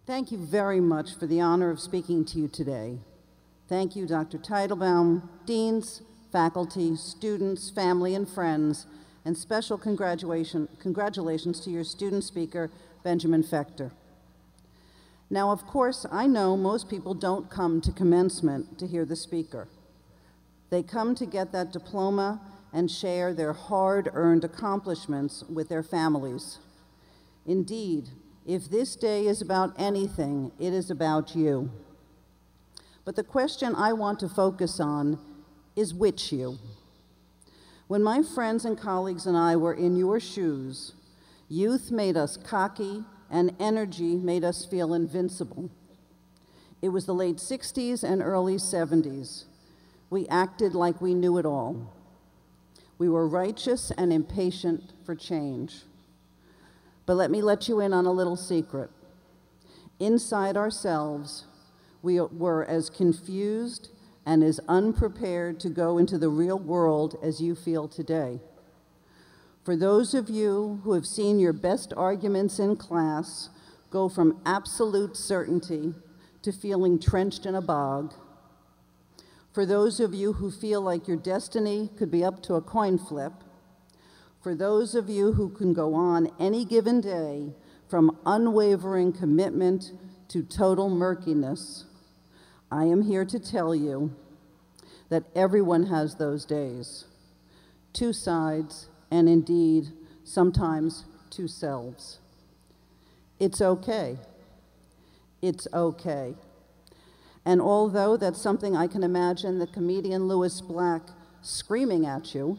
Thank you very much for the honor of speaking to you today. Thank you, Dr. Teitelbaum, deans, faculty, students, family, and friends, and special congratulations to your student speaker, Benjamin Fechter. Now, of course, I know most people don't come to commencement to hear the speaker. They come to get that diploma and share their hard-earned accomplishments with their families. Indeed, if this day is about anything, it is about you. But the question I want to focus on is which you? When my friends and colleagues and I were in your shoes, youth made us cocky and energy made us feel invincible. It was the late 60s and early 70s. We acted like we knew it all. We were righteous and impatient for change. But let me let you in on a little secret. Inside ourselves, we were as confused and as unprepared to go into the real world as you feel today. For those of you who have seen your best arguments in class go from absolute certainty to feeling trenched in a bog, for those of you who feel like your destiny could be up to a coin flip, for those of you who can go on any given day from unwavering commitment to total murkiness, I am here to tell you that everyone has those days. Two sides, and indeed, sometimes two selves. It's okay. It's okay. And although that's something I can imagine the comedian Lewis Black screaming at you,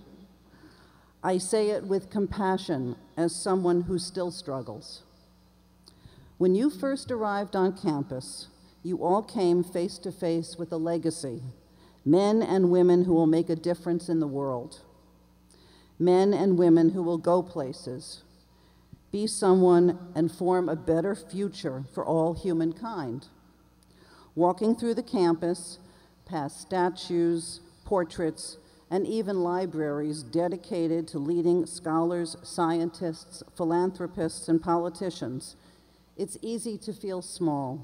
I say it with compassion as someone who still struggles. When you first arrived on campus, you all came face to face with a legacy, men and women who will make a difference in the world, men and women who will go places, be someone, and form a better future for all humankind. Walking through the campus, past statues, portraits, and even libraries dedicated to leading scholars, scientists, philanthropists, and politicians, it's easy to feel small.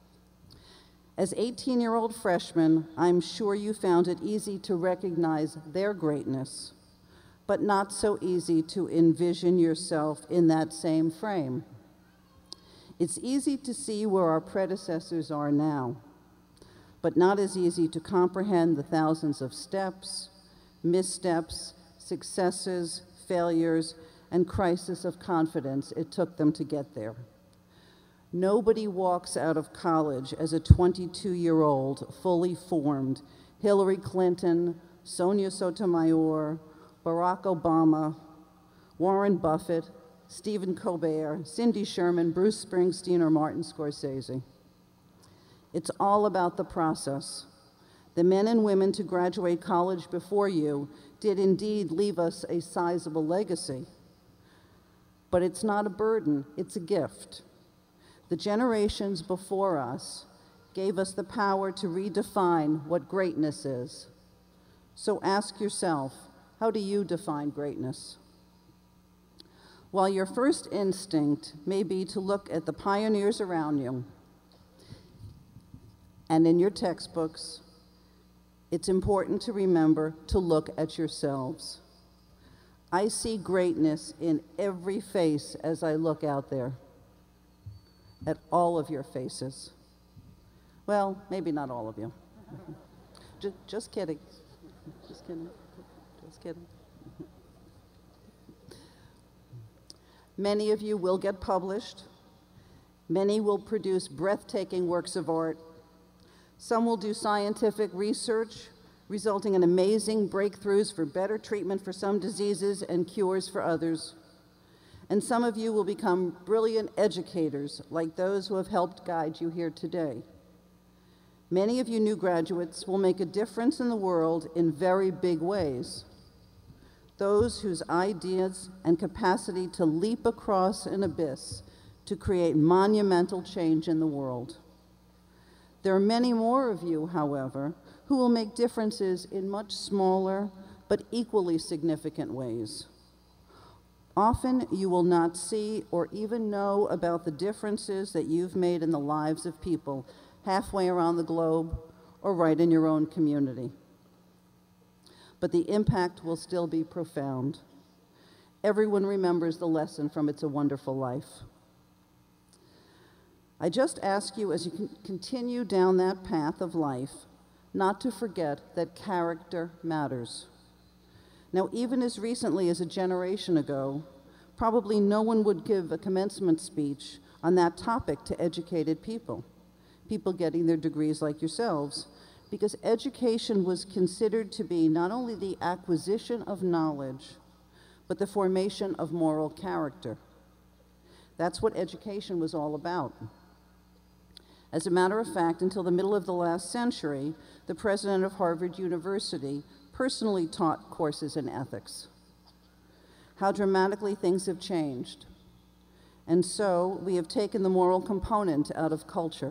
As 18-year-old freshmen, I'm sure you found it easy to recognize their greatness, but not so easy to envision yourself in that same frame. It's easy to see where our predecessors are now, but not as easy to comprehend the thousands of steps, missteps, successes, failures, and crisis of confidence it took them to get there. Nobody walks out of college as a 22-year-old fully formed Hillary Clinton, Sonia Sotomayor, Barack Obama, Warren Buffett, Stephen Colbert, Cindy Sherman, Bruce Springsteen, or Martin Scorsese. It's all about the process. The men and women to graduate college before you did indeed leave us a sizable legacy. But it's not a burden, it's a gift. The generations before us gave us the power to redefine what greatness is. So ask yourself, how do you define greatness? While your first instinct may be to look at the pioneers around you and in your textbooks, it's important to remember to look at yourselves. I see greatness in every face as I look out there, at all of your faces. Well, maybe not all of you. Just kidding. Just kidding. Just kidding. Many of you will get published. Many will produce breathtaking works of art. Some will do scientific research, resulting in amazing breakthroughs for better treatment for some diseases and cures for others. And some of you will become brilliant educators, like those who have helped guide you here today. Many of you new graduates will make a difference in the world in very big ways. Those whose ideas and capacity to leap across an abyss to create monumental change in the world. There are many more of you, however, who will make differences in much smaller but equally significant ways. Often you will not see or even know about the differences that you've made in the lives of people halfway around the globe or right in your own community. But the impact will still be profound. Everyone remembers the lesson from It's a Wonderful Life. I just ask you, as you continue down that path of life, not to forget that character matters. Now, even as recently as a generation ago, probably no one would give a commencement speech on that topic to educated people getting their degrees like yourselves, because education was considered to be not only the acquisition of knowledge, but the formation of moral character. That's what education was all about. As a matter of fact, until the middle of the last century, the president of Harvard University personally taught courses in ethics. How dramatically things have changed. And so we have taken the moral component out of culture.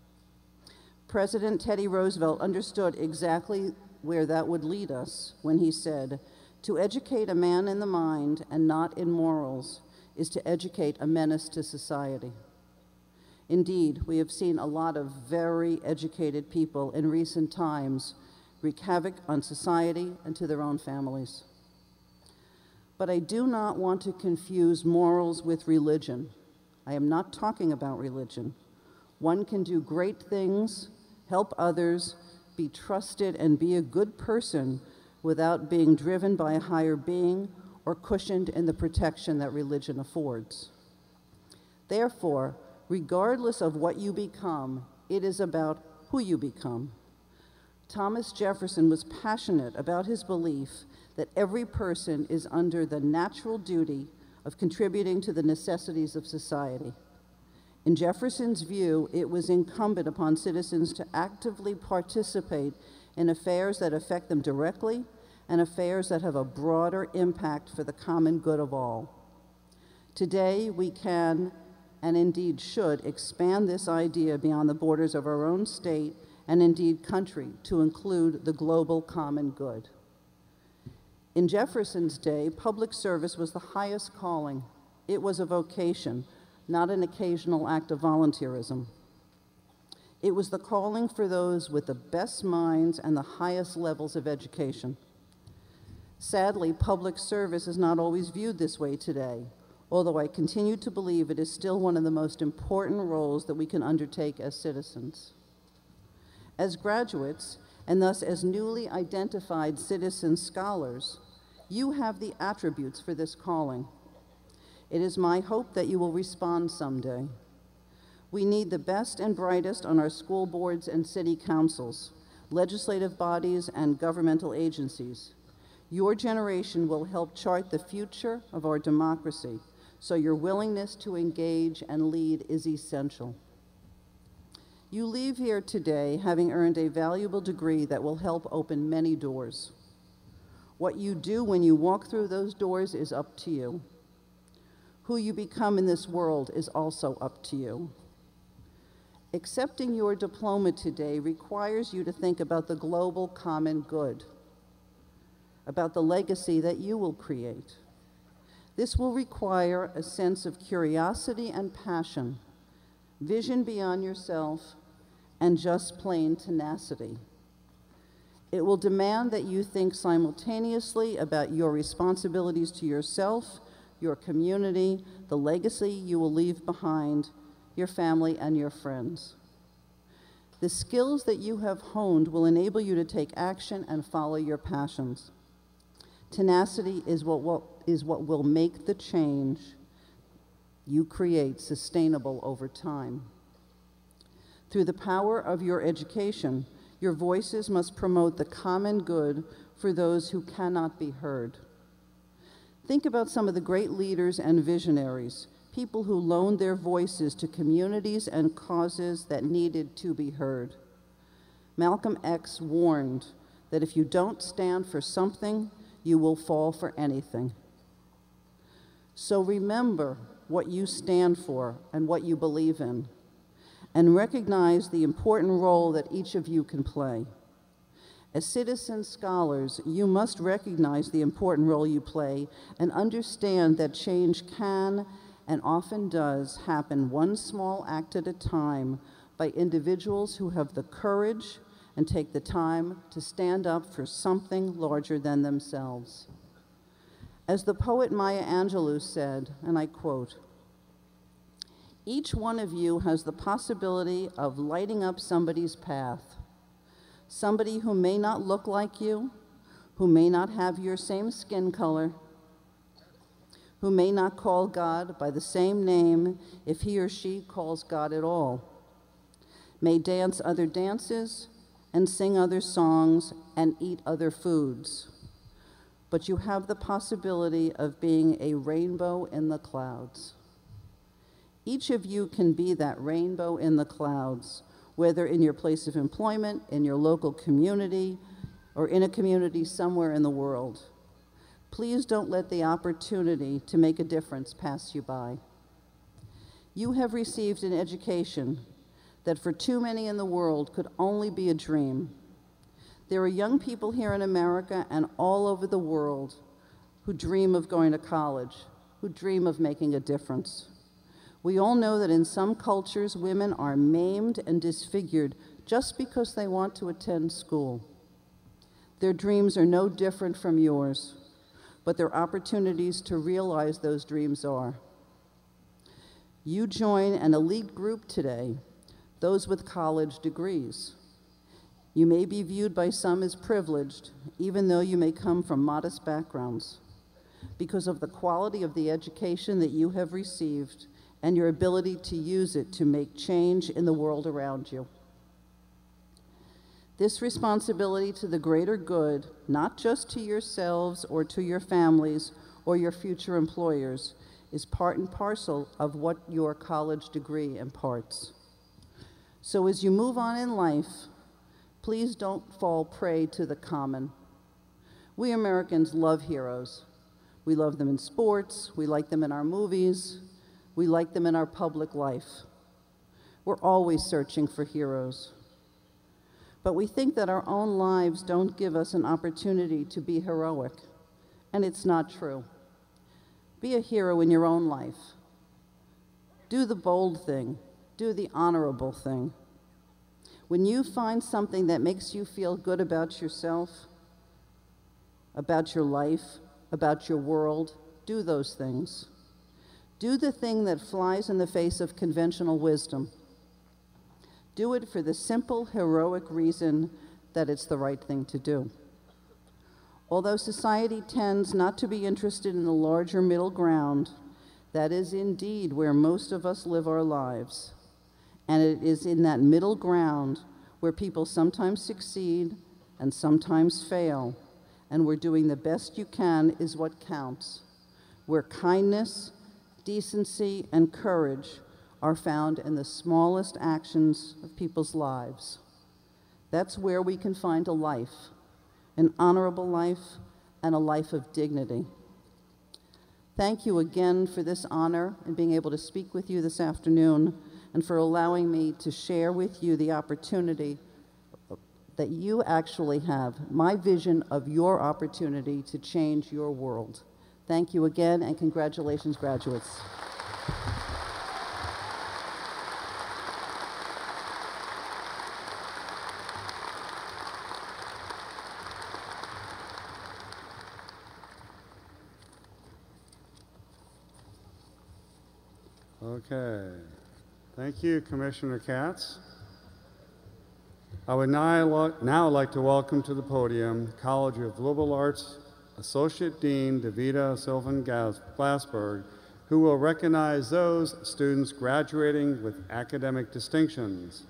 President Teddy Roosevelt understood exactly where that would lead us when he said, "To educate a man in the mind and not in morals is to educate a menace to society." Indeed, we have seen a lot of very educated people in recent times wreak havoc on society and to their own families. But I do not want to confuse morals with religion. I am not talking about religion. One can do great things, help others, be trusted, and be a good person without being driven by a higher being or cushioned in the protection that religion affords. Therefore, regardless of what you become, it is about who you become. Thomas Jefferson was passionate about his belief that every person is under the natural duty of contributing to the necessities of society. In Jefferson's view, it was incumbent upon citizens to actively participate in affairs that affect them directly and affairs that have a broader impact for the common good of all. Today, we can, and indeed should, expand this idea beyond the borders of our own state and indeed country to include the global common good. In Jefferson's day, public service was the highest calling. It was a vocation, not an occasional act of volunteerism. It was the calling for those with the best minds and the highest levels of education. Sadly, public service is not always viewed this way today, although I continue to believe it is still one of the most important roles that we can undertake as citizens. As graduates, and thus as newly identified citizen scholars, you have the attributes for this calling. It is my hope that you will respond someday. We need the best and brightest on our school boards and city councils, legislative bodies, and governmental agencies. Your generation will help chart the future of our democracy, so your willingness to engage and lead is essential. You leave here today having earned a valuable degree that will help open many doors. What you do when you walk through those doors is up to you. Who you become in this world is also up to you. Accepting your diploma today requires you to think about the global common good, about the legacy that you will create. This will require a sense of curiosity and passion, vision beyond yourself, and just plain tenacity. It will demand that you think simultaneously about your responsibilities to yourself, your community, the legacy you will leave behind, your family, and your friends. The skills that you have honed will enable you to take action and follow your passions. Tenacity is what will make the change you create sustainable over time. Through the power of your education, your voices must promote the common good for those who cannot be heard. Think about some of the great leaders and visionaries, people who loaned their voices to communities and causes that needed to be heard. Malcolm X warned that if you don't stand for something, you will fall for anything. So remember what you stand for and what you believe in, and recognize the important role that each of you can play. As citizen scholars, you must recognize the important role you play and understand that change can and often does happen one small act at a time by individuals who have the courage and take the time to stand up for something larger than themselves. As the poet Maya Angelou said, and I quote, "Each one of you has the possibility of lighting up somebody's path. Somebody who may not look like you, who may not have your same skin color, who may not call God by the same name if he or she calls God at all, may dance other dances and sing other songs and eat other foods. But you have the possibility of being a rainbow in the clouds. Each of you can be that rainbow in the clouds, whether in your place of employment, in your local community, or in a community somewhere in the world. Please don't let the opportunity to make a difference pass you by. You have received an education that for too many in the world could only be a dream. There are young people here in America and all over the world who dream of going to college, who dream of making a difference. We all know that in some cultures, women are maimed and disfigured just because they want to attend school. Their dreams are no different from yours, but their opportunities to realize those dreams are. You join an elite group today, those with college degrees. You may be viewed by some as privileged, even though you may come from modest backgrounds, because of the quality of the education that you have received and your ability to use it to make change in the world around you. This responsibility to the greater good, not just to yourselves or to your families or your future employers, is part and parcel of what your college degree imparts. So as you move on in life, please don't fall prey to the common. We Americans love heroes. We love them in sports, we like them in our movies, we like them in our public life. We're always searching for heroes. But we think that our own lives don't give us an opportunity to be heroic, and it's not true. Be a hero in your own life. Do the bold thing. Do the honorable thing. When you find something that makes you feel good about yourself, about your life, about your world, do those things. Do the thing that flies in the face of conventional wisdom. Do it for the simple, heroic reason that it's the right thing to do. Although society tends not to be interested in the larger middle ground, that is indeed where most of us live our lives. And it is in that middle ground where people sometimes succeed and sometimes fail, and where doing the best you can is what counts, where kindness, decency, and courage are found in the smallest actions of people's lives. That's where we can find a life, an honorable life, and a life of dignity. Thank you again for this honor and being able to speak with you this afternoon, and for allowing me to share with you the opportunity that you actually have, my vision of your opportunity to change your world. Thank you again, and congratulations, graduates. Okay. Thank you, Commissioner Katz. I would now like to welcome to the podium College of Liberal Arts Associate Dean Davida Sylvan Glassberg, who will recognize those students graduating with academic distinctions.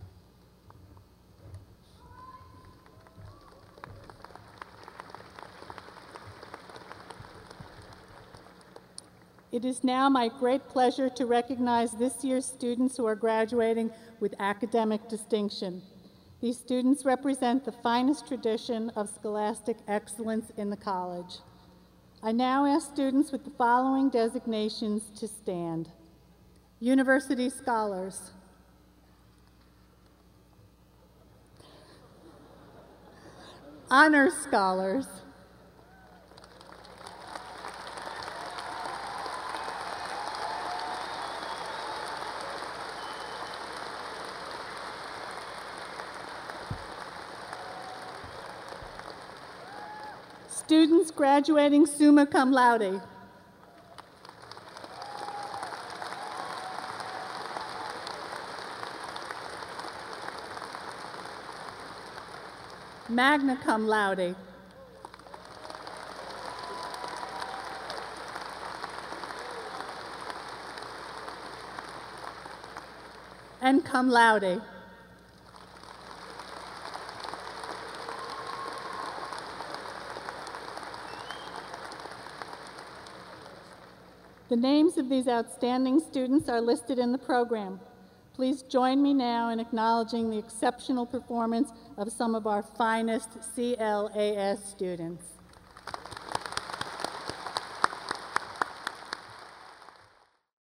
It is now my great pleasure to recognize this year's students who are graduating with academic distinction. These students represent the finest tradition of scholastic excellence in the college. I now ask students with the following designations to stand. University Scholars. Honor Scholars, students graduating summa cum laude, magna cum laude, and cum laude. The names of these outstanding students are listed in the program. Please join me now in acknowledging the exceptional performance of some of our finest CLAS students.